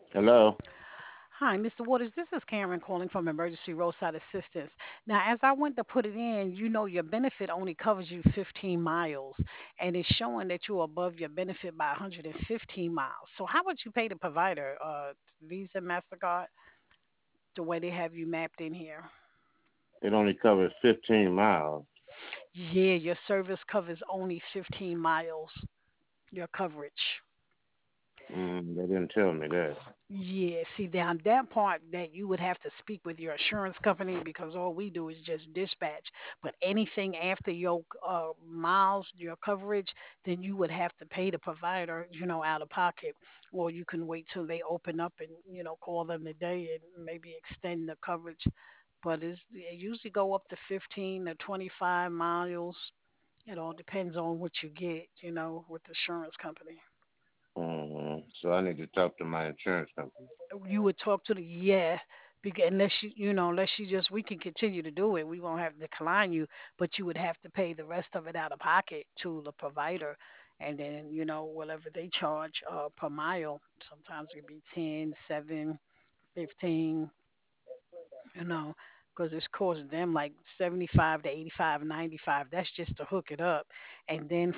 Hello. Hi, Mr. Waters. This is Karen calling from Emergency Roadside Assistance. Now, as I went to put it in, your benefit only covers you 15 miles, and it's showing that you're above your benefit by 115 miles. So, how would you pay the provider? Visa, MasterCard, the way they have you mapped in here? It only covers 15 miles. Yeah, your service covers only 15 miles, your coverage. They didn't tell me that. Yeah, see down that part that you would have to speak with your insurance company because all we do is just dispatch. But anything after your miles, your coverage, then you would have to pay the provider, out of pocket, or you can wait till they open up and call them today and maybe extend the coverage. But it usually go up to 15 to 25 miles. It all depends on what you get, with the insurance company. So I need to talk to my insurance company. You would talk to the yeah, because unless you just we can continue to do it, we won't have to decline you, but you would have to pay the rest of it out of pocket to the provider, and then whatever they charge per mile. Sometimes it could be 10, 7, 15, you know. Because it's costing them like 75 to 85, 95. That's just to hook it up, and then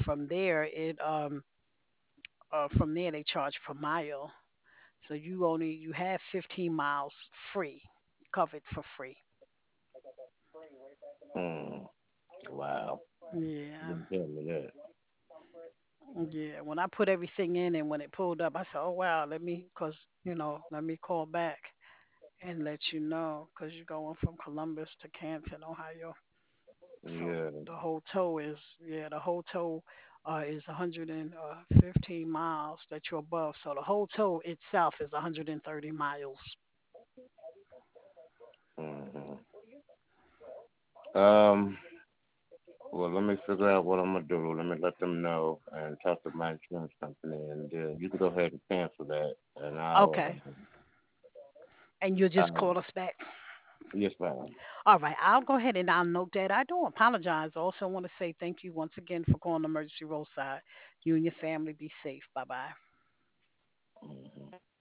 from there they charge per mile. So you have 15 miles free, covered for free. Hmm. Wow. Yeah, Didn't tell me that. yeah. When I put everything in and when it pulled up, I said, "Oh wow, let me call back and let you know, cause you're going from Columbus to Canton, Ohio. So Yeah. the whole tow is 115 miles that you're above. So the whole tow itself is 130 miles. hmm Um. Well, let me figure out what I'm gonna do. Let me let them know and talk to my insurance company, and you can go ahead and cancel that, and Okay, and you'll just I'll call us back. yes, ma'am. All right, I'll go ahead and I'll note that. I do apologize. I also want to say thank you once again for calling Emergency Roadside. You and your family be safe. Bye bye. Mhm.